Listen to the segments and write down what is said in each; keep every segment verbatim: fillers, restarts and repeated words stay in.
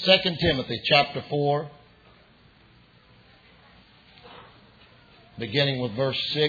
Second Timothy chapter four, beginning with verse six.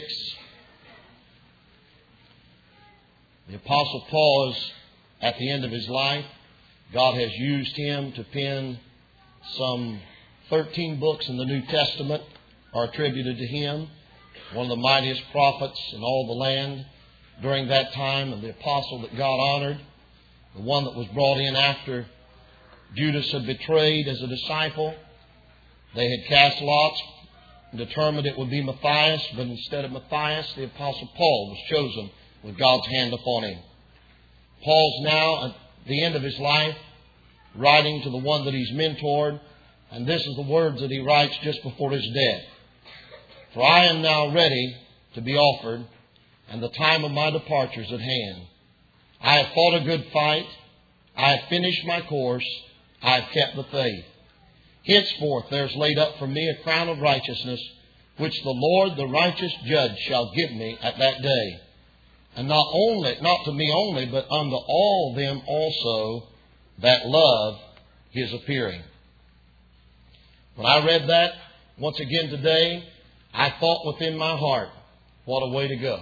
The Apostle Paul is at the end of his life. God has used him to pen some thirteen books in the New Testament are attributed to him. One of the mightiest prophets in all the land during that time, and the apostle that God honored. The one that was brought in after Judas had betrayed as a disciple. They had cast lots and determined it would be Matthias, but instead of Matthias, the Apostle Paul was chosen with God's hand upon him. Paul's now at the end of his life, writing to the one that he's mentored, and this is the words that he writes just before his death. For I am now ready to be offered, and the time of my departure is at hand. I have fought a good fight. I have finished my course. I have kept the faith. Henceforth there is laid up for me a crown of righteousness, which the Lord, the righteous judge, shall give me at that day. And not only, not to me only, but unto all them also that love His appearing. When I read that once again today, I thought within my heart, what a way to go.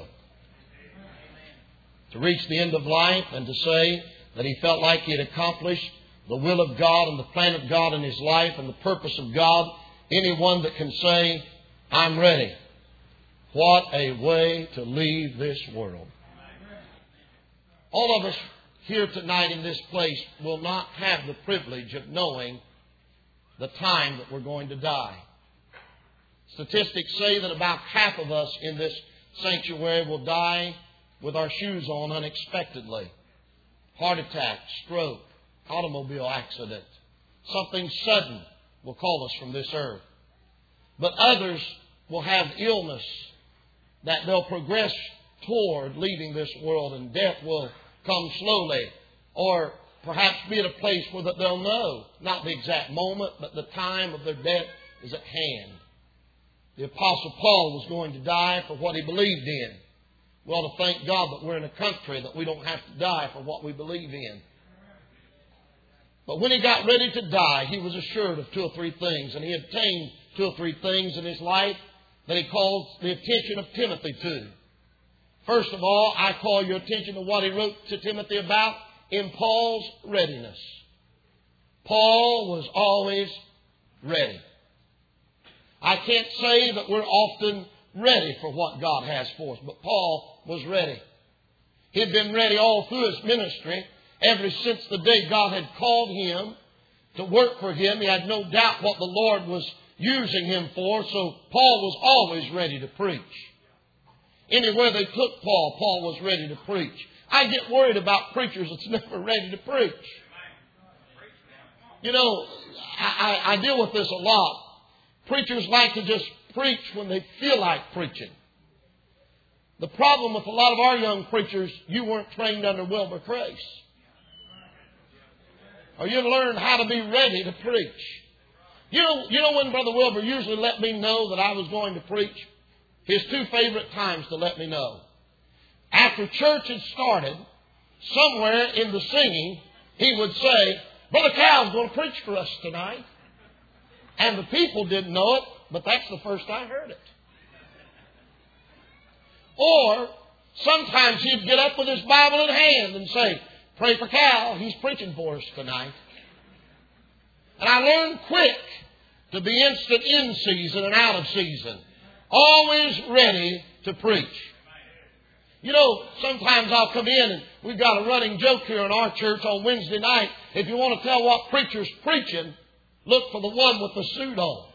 To reach the end of life and to say that he felt like he had accomplished the will of God and the plan of God in his life and the purpose of God. Anyone that can say, I'm ready. What a way to leave this world. All of us here tonight in this place will not have the privilege of knowing the time that we're going to die. Statistics say that about half of us in this sanctuary will die with our shoes on unexpectedly. Heart attack, stroke, automobile accident. Something sudden will call us from this earth. But others will have illness that they'll progress toward leaving this world, and death will come slowly, or perhaps be at a place where that they'll know, not the exact moment, but the time of their death is at hand. The Apostle Paul was going to die for what he believed in. We ought to thank God that we're in a country that we don't have to die for what we believe in. But when he got ready to die, he was assured of two or three things, and he obtained two or three things in his life that he called the attention of Timothy to. First of all, I call your attention to what he wrote to Timothy about in Paul's readiness. Paul was always ready. I can't say that we're often ready for what God has for us, but Paul was ready. He had been ready all through his ministry, ever since the day God had called him to work for him. He had no doubt what the Lord was using him for, so Paul was always ready to preach. Anywhere they took Paul, Paul was ready to preach. I get worried about preachers that's never ready to preach. You know, I, I, I deal with this a lot. Preachers like to just preach when they feel like preaching. The problem with a lot of our young preachers, you weren't trained under Wilbur Crace. Or you learned how to be ready to preach. You know, you know when Brother Wilbur usually let me know that I was going to preach? His two favorite times to let me know. After church had started, somewhere in the singing, he would say, Brother Cal's going to preach for us tonight. And the people didn't know it, but that's the first I heard it. Or sometimes he'd get up with his Bible in hand and say, pray for Cal, he's preaching for us tonight. And I learned quick to be instant in season and out of season. Always ready to preach. You know, sometimes I'll come in and we've got a running joke here in our church on Wednesday night. If you want to tell what preacher's preaching, look for the one with the suit on.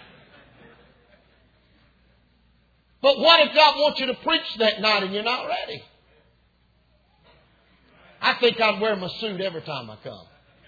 But what if God wants you to preach that night and you're not ready? I think I'd wear my suit every time I come.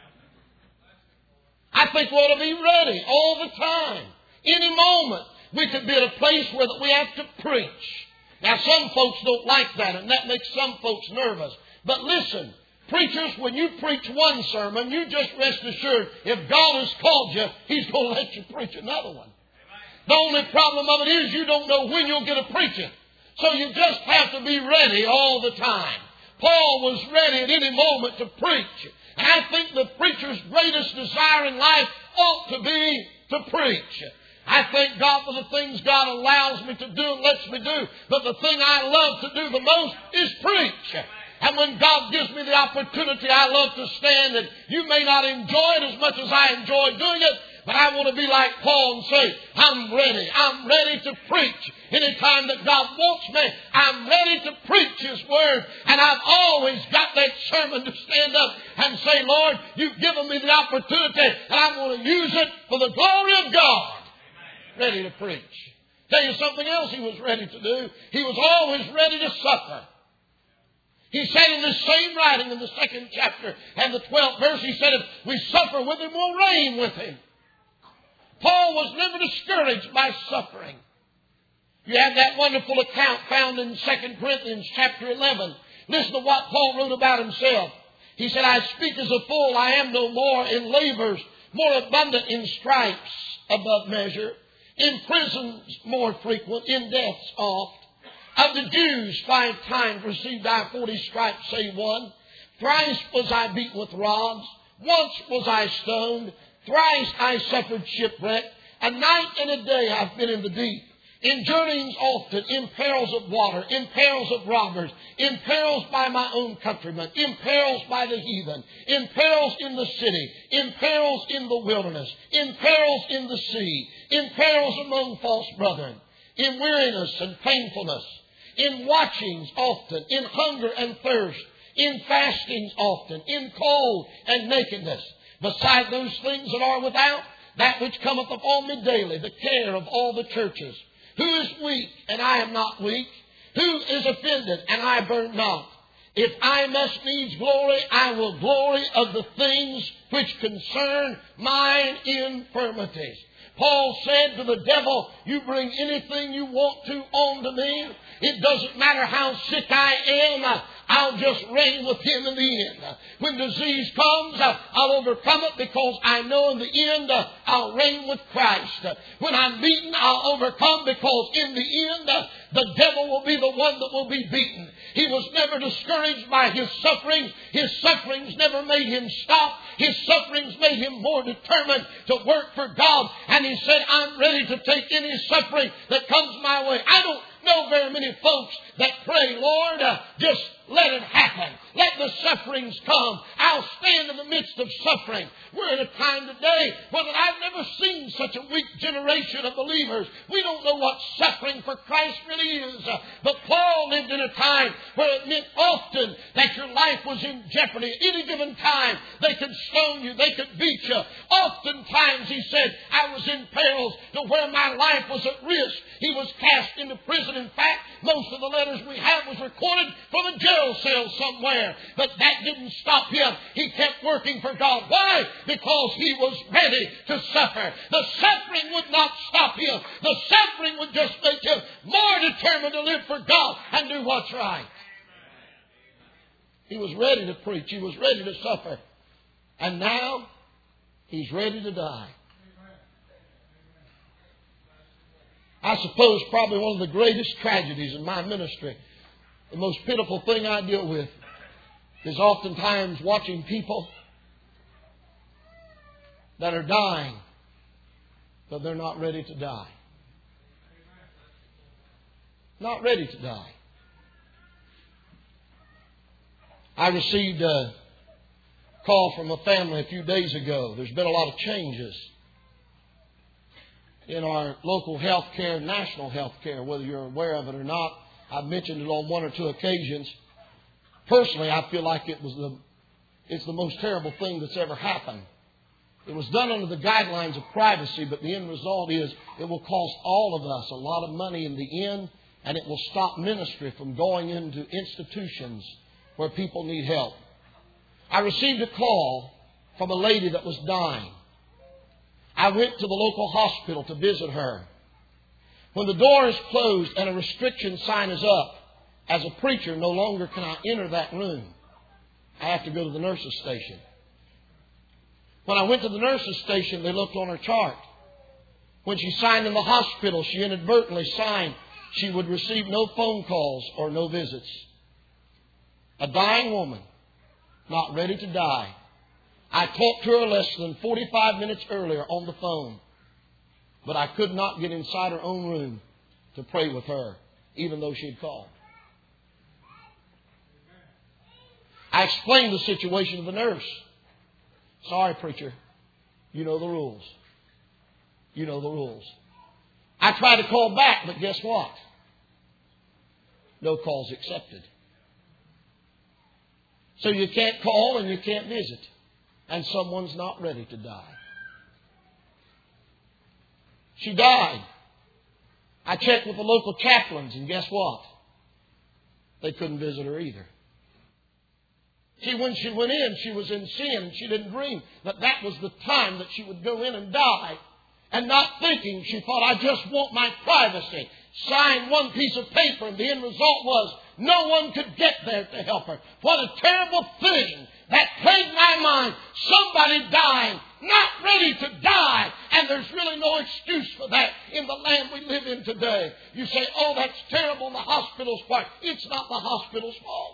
I think we ought to be ready all the time. Any moment we could be at a place where we have to preach. Now some folks don't like that, and that makes some folks nervous. But listen, preachers, when you preach one sermon, you just rest assured if God has called you, He's going to let you preach another one. The only problem of it is you don't know when you'll get a preaching. So you just have to be ready all the time. Paul was ready at any moment to preach. And I think the preacher's greatest desire in life ought to be to preach. I thank God for the things God allows me to do and lets me do. But the thing I love to do the most is preach. And when God gives me the opportunity, I love to stand. And you may not enjoy it as much as I enjoy doing it, but I want to be like Paul and say, I'm ready. I'm ready to preach. Anytime that God wants me, I'm ready to preach His Word. And I've always got that sermon to stand up and say, Lord, you've given me the opportunity, and I'm going to use it for the glory of God. Ready to preach. Tell you something else He was ready to do. He was always ready to suffer. He said in this same writing in the second chapter and the twelfth verse, he said, if we suffer with Him, we'll reign with Him. Paul was never discouraged by suffering. You have that wonderful account found in Second Corinthians chapter eleven. Listen to what Paul wrote about himself. He said, I speak as a fool, I am no more, in labors more abundant, in stripes above measure, in prisons more frequent, in deaths oft. Of the Jews five times received I forty stripes, save one. Thrice was I beaten with rods. Once was I stoned. Thrice I suffered shipwreck. A night and a day I've been in the deep. In journeyings often, in perils of water, in perils of robbers, in perils by my own countrymen, in perils by the heathen, in perils in the city, in perils in the wilderness, in perils in the sea, in perils among false brethren, in weariness and painfulness, in watchings often, in hunger and thirst, in fastings often, in cold and nakedness. Beside those things that are without, that which cometh upon me daily, the care of all the churches. Who is weak, and I am not weak? Who is offended, and I burn not? If I must needs glory, I will glory of the things which concern mine infirmities. Paul said to the devil, you bring anything you want to on to me. It doesn't matter how sick I am. I'll just reign with Him in the end. When disease comes, I'll overcome it because I know in the end I'll reign with Christ. When I'm beaten, I'll overcome because in the end the devil will be the one that will be beaten. He was never discouraged by his sufferings. His sufferings never made him stop. His sufferings made him more determined to work for God. And he said, I'm ready to take any suffering that comes my way. I don't know very many folks that pray, Lord, uh, just let it happen. Let the sufferings come. I'll stand in the midst of suffering. We're in a time today where I've never seen such a weak generation of believers. We don't know what suffering for Christ really is. Uh, but Paul lived in a time where it meant often that your life was in jeopardy. At any given time, they could stone you. They could beat you. Oftentimes, he said, I was in perils to where my life was at risk. He was cast into prison. In fact, most of the letters we have was recorded from a jail cell somewhere. But that didn't stop him. He kept working for God. Why? Because he was ready to suffer. The suffering would not stop him. The suffering would just make him more determined to live for God and do what's right. He was ready to preach. He was ready to suffer. And now he's ready to die. I suppose probably one of the greatest tragedies in my ministry, the most pitiful thing I deal with, is oftentimes watching people that are dying, but they're not ready to die. Not ready to die. I received a call from a family a few days ago. There's been a lot of changes in our local health care, national health care, whether you're aware of it or not. I've mentioned it on one or two occasions. Personally, I feel like it was the it's the most terrible thing that's ever happened. It was done under the guidelines of privacy, but the end result is it will cost all of us a lot of money in the end, and it will stop ministry from going into institutions where people need help. I received a call from a lady that was dying. I went to the local hospital to visit her. When the door is closed and a restriction sign is up, as a preacher, no longer can I enter that room. I have to go to the nurse's station. When I went to the nurse's station, they looked on her chart. When she signed in the hospital, she inadvertently signed she would receive no phone calls or no visits. A dying woman, not ready to die, I talked to her less than forty-five minutes earlier on the phone, but I could not get inside her own room to pray with her, even though she had called. I explained the situation to the nurse. Sorry, preacher. You know the rules. You know the rules. I tried to call back, but guess what? No calls accepted. So you can't call and you can't visit. And someone's not ready to die. She died. I checked with the local chaplains, and guess what? They couldn't visit her either. See, when she went in, she was in sin. She didn't dream that that was the time that she would go in and die. And not thinking, she thought, I just want my privacy. Signed one piece of paper, and the end result was no one could get there to help her. What a terrible thing that plagued my mind. Somebody dying, not ready to die. And there's really no excuse for that in the land we live in today. You say, oh, that's terrible on the hospital's part. It's not the hospital's fault.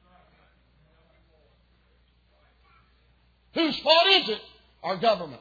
Whose fault is it? Our government.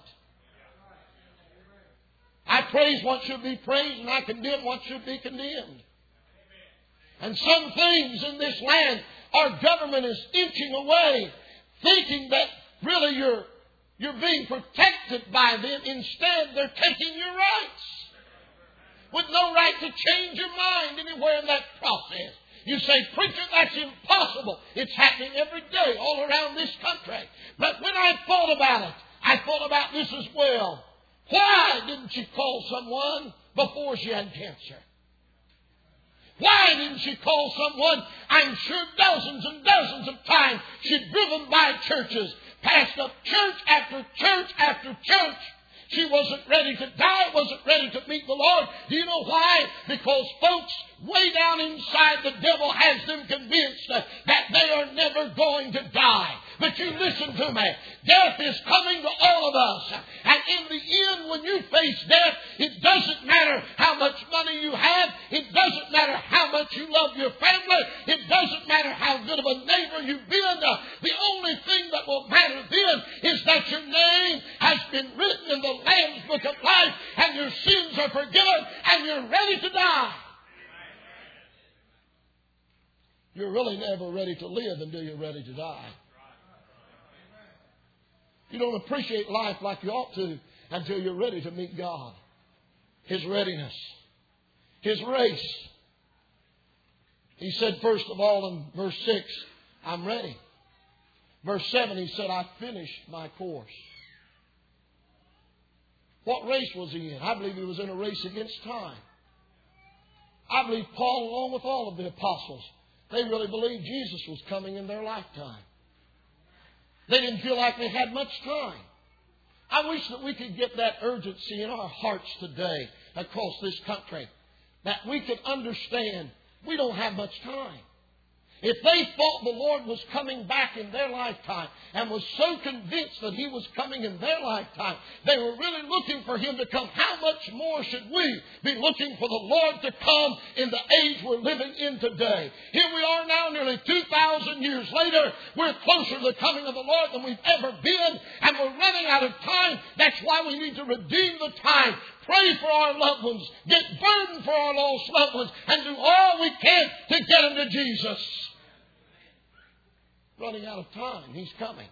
I praise what should be praised, and I condemn what should be condemned. And some things in this land, our government is inching away, thinking that really you're, you're being protected by them. Instead, they're taking your rights. With no right to change your mind anywhere in that process. You say, preacher, that's impossible. It's happening every day all around this country. But when I thought about it, I thought about this as well. Why didn't she call someone before she had cancer? Why didn't she call someone? I'm sure dozens and dozens of times she'd driven by churches, passed up church after church after church. She wasn't ready to die, wasn't ready to meet the Lord. Do you know why? Because folks way down inside, the devil has them convinced that they are never going to die. But you listen to me. Death is coming to all of us. And in the end, when you face death, it doesn't matter how much money you have. It doesn't matter how much you love your family. It doesn't matter how good of a neighbor you've been. The only thing that will matter then is that your name has been written in the Lamb's Book of Life, and your sins are forgiven, and you're ready to die. You're really never ready to live until you're ready to die. You don't appreciate life like you ought to until you're ready to meet God. His readiness. His race. He said, first of all, in verse six, I'm ready. Verse seven, he said, I finished my course. What race was he in? I believe he was in a race against time. I believe Paul, along with all of the apostles, they really believed Jesus was coming in their lifetime. They didn't feel like they had much time. I wish that we could get that urgency in our hearts today across this country. That we could understand we don't have much time. If they thought the Lord was coming back in their lifetime and was so convinced that He was coming in their lifetime, they were really looking for Him to come. How much more should we be looking for the Lord to come in the age we're living in today? Here we are now, nearly two thousand years later. We're closer to the coming of the Lord than we've ever been, and we're running out of time. That's why we need to redeem the time. Pray for our loved ones. Get burdened for our lost loved ones. And do all we can to get them to Jesus. Running out of time. He's coming.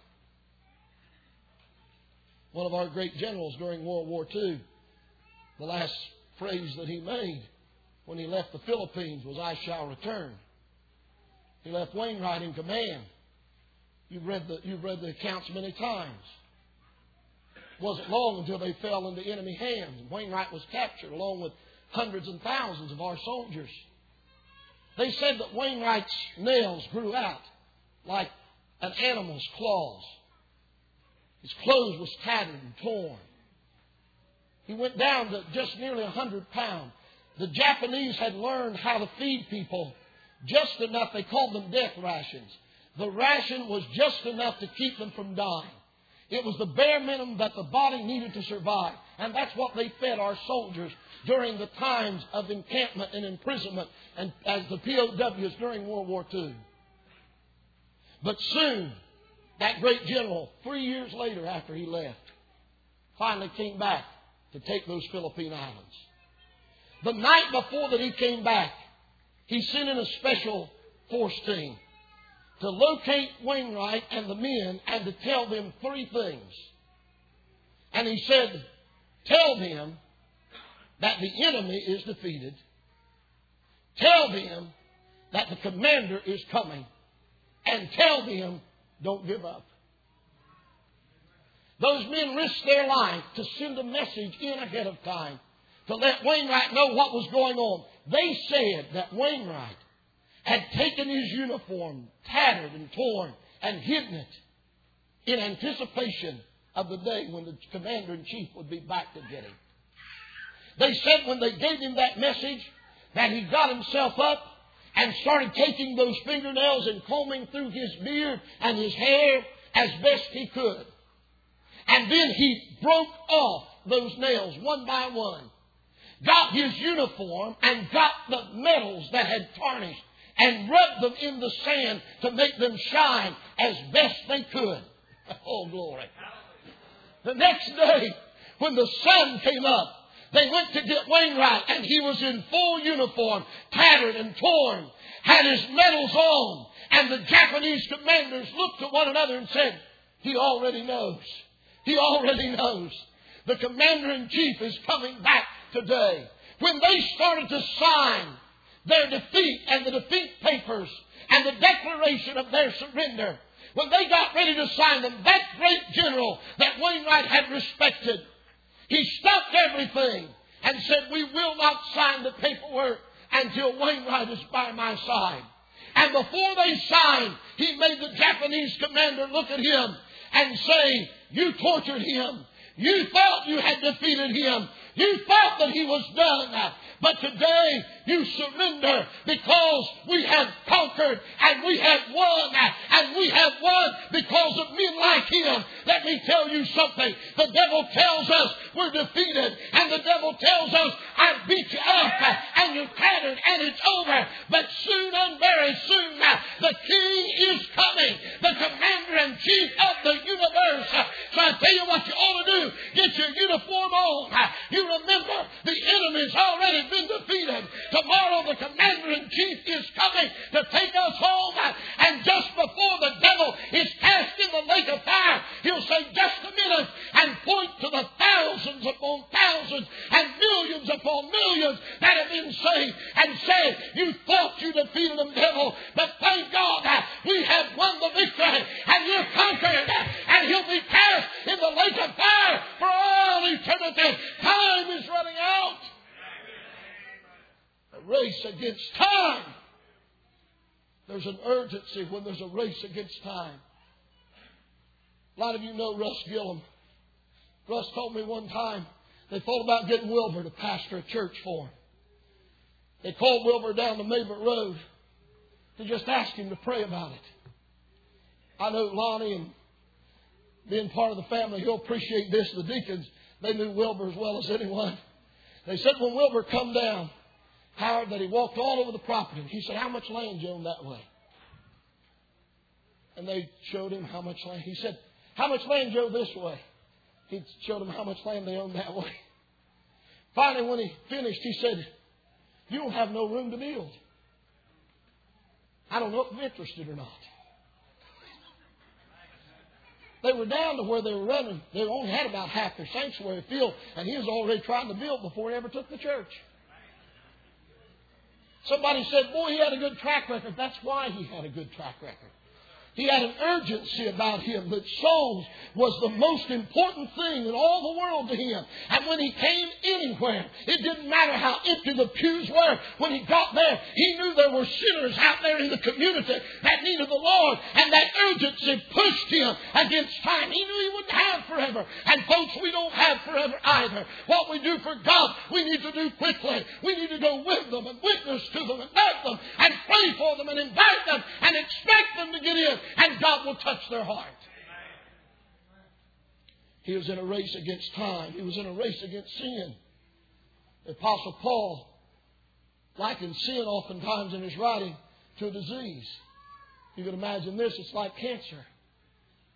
One of our great generals during World War Two, the last phrase that he made when he left the Philippines was, I shall return. He left Wainwright in command. You've read the, you've read the accounts many times. It wasn't long until they fell into enemy hands. Wainwright was captured along with hundreds and thousands of our soldiers. They said that Wainwright's nails grew out like an animal's claws. His clothes was tattered and torn. He went down to just nearly a hundred pounds. The Japanese had learned how to feed people just enough. They called them death rations. The ration was just enough to keep them from dying. It was the bare minimum that the body needed to survive. And that's what they fed our soldiers during the times of encampment and imprisonment and as the P O Ws during World War Two. But soon, that great general, three years later after he left, finally came back to take those Philippine Islands. The night before that he came back, he sent in a special force team to locate Wainwright and the men and to tell them three things. And he said, tell them that the enemy is defeated. Tell them that the commander is coming. And tell them, don't give up. Those men risked their life to send a message in ahead of time to let Wainwright know what was going on. They said that Wainwright had taken his uniform, tattered and torn, and hidden it in anticipation of the day when the commander-in-chief would be back to get him. They said when they gave him that message that he got himself up and started taking those fingernails and combing through his beard and his hair as best he could. And then he broke off those nails one by one, got his uniform and got the metals that had tarnished and rubbed them in the sand to make them shine as best they could. Oh, glory. The next day, when the sun came up, they went to get Wainwright, and he was in full uniform, tattered and torn, had his medals on, and the Japanese commanders looked at one another and said, he already knows. He already knows. The commander-in-chief is coming back today. When they started to sign their defeat and the defeat papers and the declaration of their surrender, when they got ready to sign them, that great general that Wainwright had respected, he stopped everything and said, we will not sign the paperwork until Wainwright is by my side. And before they signed, he made the Japanese commander look at him and say, you tortured him. You thought you had defeated him. You thought that he was done. But today you surrender because we have conquered and we have won. And we have won because of men like him. Let me tell you something. The devil tells us we're defeated. And the devil tells us, I beat you up and you're tattered and it's over. But soon and very soon the king is coming. The commander-in-chief of the universe. So I tell you what you ought to do. Get your uniform on. You remember the enemy's already been defeated. Tomorrow the commander-in-chief is coming to take us home. And just before the devil is cast in the lake of fire, he'll say, just a minute, and point to the thousands upon thousands and millions upon millions that have been saved and say, you thought you defeated them, devil, but thank God we have won the victory and you're conquered, and he'll be cast in the lake of fire for all eternity. Time is running out. A race against time. There's an urgency when there's a race against time. A lot of you know Russ Gillum. Russ told me one time they thought about getting Wilbur to pastor a church for him. They called Wilbur down to Maybert Road to just ask him to pray about it. I know Lonnie, and being part of the family, he'll appreciate this. The deacons, they knew Wilbur as well as anyone. They said when Wilbur come down, Howard, that he walked all over the property. He said, how much land you own that way? And they showed him how much land. He said, how much land you own this way? He showed them how much land they owned that way. Finally, when he finished, he said, you don't have no room to build. I don't know if I'm interested or not. They were down to where they were running. They only had about half their sanctuary filled, and he was already trying to build before he ever took the church. Somebody said, boy, he had a good track record. That's why he had a good track record. He had an urgency about him that souls was the most important thing in all the world to him. And when he came anywhere, it didn't matter how empty the pews were. When he got there, he knew there were sinners out there in the community that needed the Lord. And that urgency pushed him against time. He knew he wouldn't have forever. And folks, we don't have forever either. What we do for God, we need to do quickly. We need to go with them and witness to them and love them and pray for them and invite them and expect them to get in. And God will touch their heart. He was in a race against time. He was in a race against sin. The Apostle Paul likened sin oftentimes in his writing to a disease. You can imagine this. It's like cancer.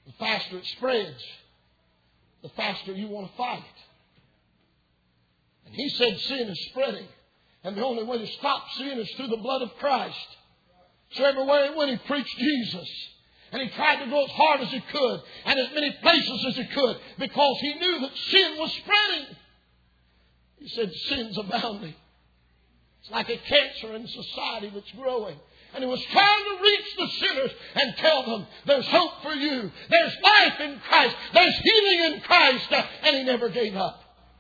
The faster it spreads, the faster you want to fight it. And He said sin is spreading. And the only way to stop sin is through the blood of Christ. So everywhere He went, He preached Jesus. And He tried to go as hard as He could and as many places as He could because He knew that sin was spreading. He said, sin's abounding. It's like a cancer in society that's growing. And He was trying to reach the sinners and tell them there's hope for you. There's life in Christ. There's healing in Christ. And He never gave up.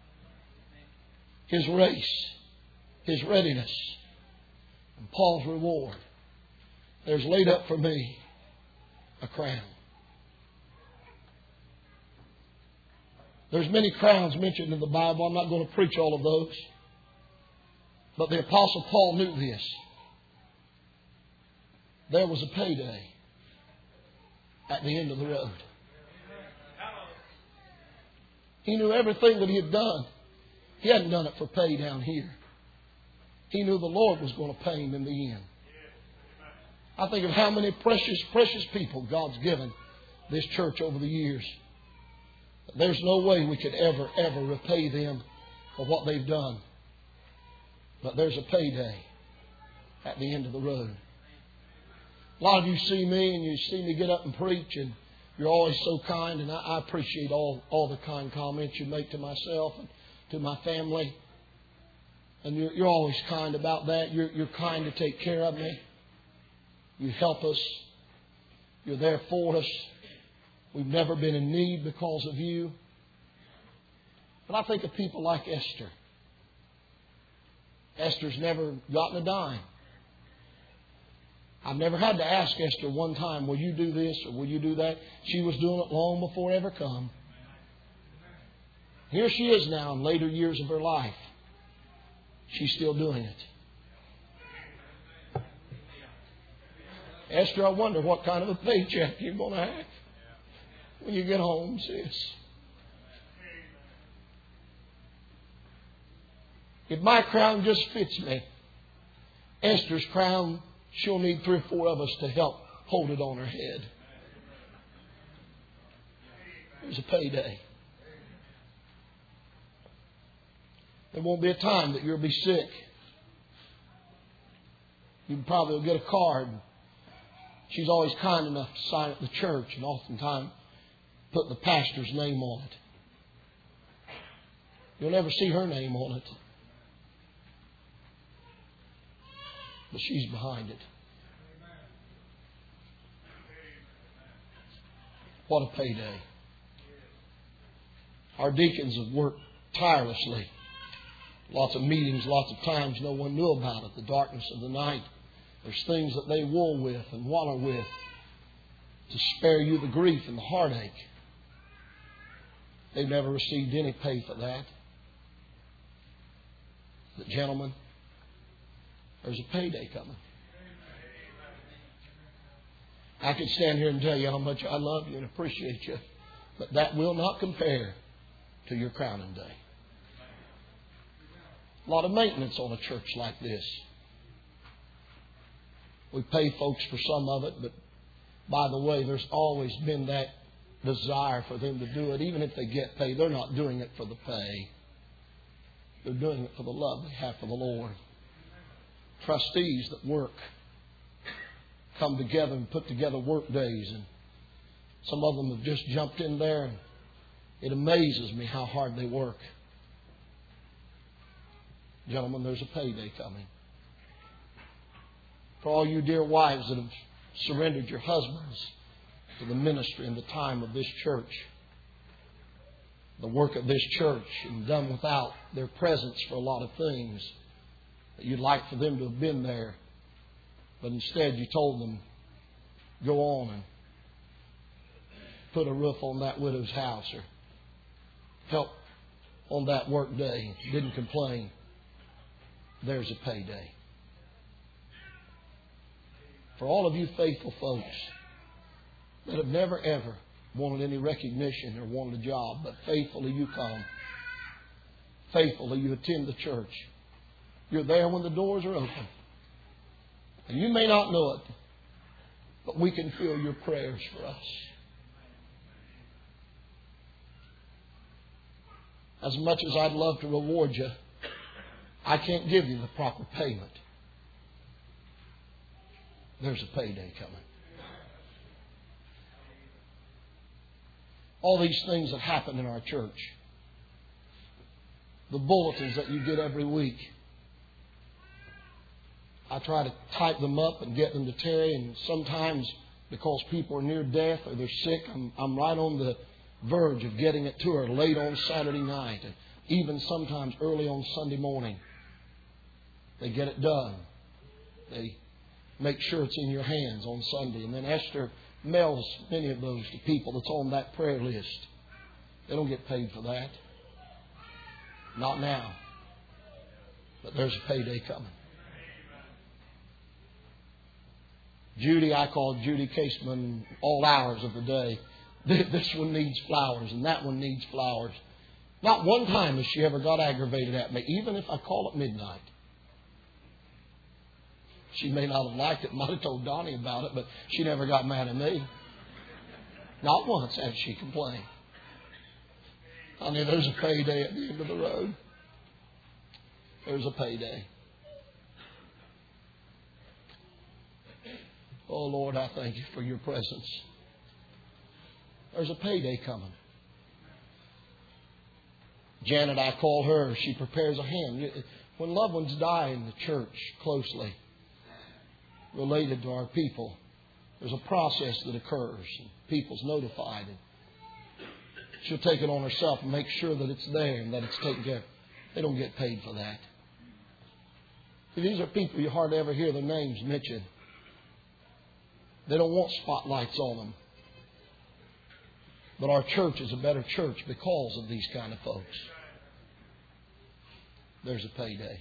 His race, His readiness, and Paul's reward. There's laid up for me a crown. There's many crowns mentioned in the Bible. I'm not going to preach all of those. But the Apostle Paul knew this. There was a payday at the end of the road. He knew everything that he had done. He hadn't done it for pay down here. He knew the Lord was going to pay him in the end. I think of how many precious, precious people God's given this church over the years. There's no way we could ever, ever repay them for what they've done. But there's a payday at the end of the road. A lot of you see me and you see me get up and preach, and you're always so kind, and I, I appreciate all, all the kind comments you make to myself and to my family. And you're, you're always kind about that. You're, you're kind to take care of me. You help us. You're there for us. We've never been in need because of you. But I think of people like Esther. Esther's never gotten a dime. I've never had to ask Esther one time, will you do this or will you do that? She was doing it long before it ever come. Here she is now in later years of her life. She's still doing it. Esther, I wonder what kind of a paycheck you're going to have when you get home, sis. If my crown just fits me, Esther's crown, she'll need three or four of us to help hold it on her head. There's a payday. There won't be a time that you'll be sick. You probably will get a card. She's always kind enough to sign at the church and oftentimes put the pastor's name on it. You'll never see her name on it. But she's behind it. What a payday. Our deacons have worked tirelessly. Lots of meetings, lots of times no one knew about it. The darkness of the night. There's things that they wool with and wallow with to spare you the grief and the heartache. They've never received any pay for that. But gentlemen, there's a payday coming. I could stand here and tell you how much I love you and appreciate you, but that will not compare to your crowning day. A lot of maintenance on a church like this. We pay folks for some of it, but by the way, there's always been that desire for them to do it. Even if they get paid, they're not doing it for the pay. They're doing it for the love they have for the Lord. Trustees that work come together and put together work days, and some of them have just jumped in there, and it amazes me how hard they work. Gentlemen, there's a payday coming. For all you dear wives that have surrendered your husbands to the ministry and the time of this church, the work of this church, and done without their presence for a lot of things that you'd like for them to have been there, but instead you told them, go on and put a roof on that widow's house or help on that work day, didn't complain. There's a payday. For all of you faithful folks that have never ever wanted any recognition or wanted a job, but faithfully you come. Faithfully you attend the church. You're there when the doors are open. And you may not know it, but we can feel your prayers for us. as much as I'd love to reward you, I can't give you the proper payment. There's a payday coming. All these things that happen in our church, the bulletins that you get every week, I try to type them up and get them to Terry, and sometimes because people are near death or they're sick, I'm, I'm right on the verge of getting it to her late on Saturday night, and even sometimes early on Sunday morning. They get it done. They make sure it's in your hands on Sunday. And then Esther mails many of those to people that's on that prayer list. They don't get paid for that. Not now. But there's a payday coming. Judy, I call Judy Caseman all hours of the day. This one needs flowers and that one needs flowers. Not one time has she ever got aggravated at me, even if I call at midnight. She may not have liked it, might have told Donnie about it, but she never got mad at me. Not once had she complained. I mean, there's a payday at the end of the road. There's a payday. Oh, Lord, I thank you for your presence. There's a payday coming. Janet, I call her. She prepares a hymn. When loved ones die in the church closely related to our people, there's a process that occurs. And people's notified. And she'll take it on herself and make sure that it's there and that it's taken care of. They don't get paid for that. See, these are people you hardly ever hear their names mentioned. They don't want spotlights on them. But our church is a better church because of these kind of folks. There's a payday.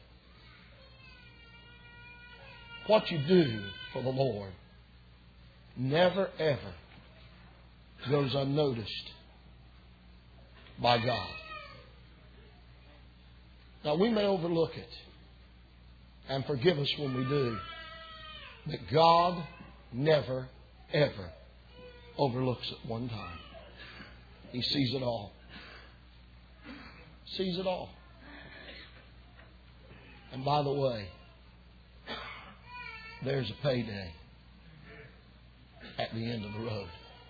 What you do for the Lord never ever goes unnoticed by God. Now, we may overlook it, and forgive us when we do, but God never, ever overlooks it one time. He sees it all. Sees it all. And by the way, there's a payday at the end of the road.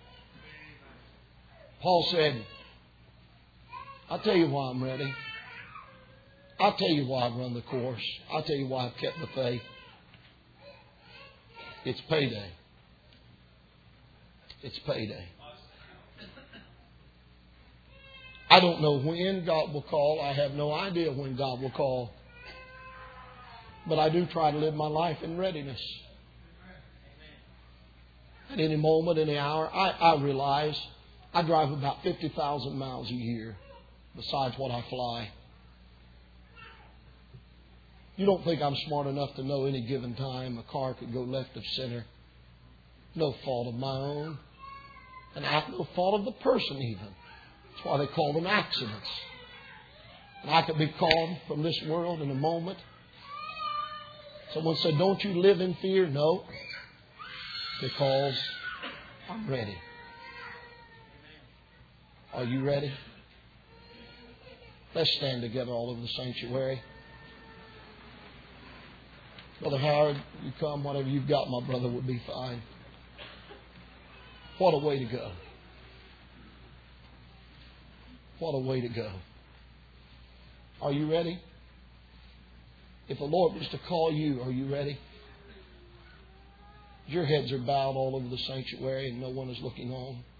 Paul said, I'll tell you why I'm ready. I'll tell you why I've run the course. I'll tell you why I've kept the faith. It's payday. It's payday. I don't know when God will call. I have no idea when God will call. But I do try to live my life in readiness. At any moment, any hour, I, I realize I drive about fifty thousand miles a year besides what I fly. You don't think I'm smart enough to know any given time a car could go left of center? No fault of my own. And no fault of the person even. That's why they call them accidents. And I could be called from this world in a moment. Someone said, don't you live in fear? No. Because I'm ready. Are you ready? Let's stand together all over the sanctuary. Brother Howard, you come, whatever you've got, my brother, would be fine. What a way to go. What a way to go. Are you ready? If the Lord was to call you, are you ready? Your heads are bowed all over the sanctuary and no one is looking on.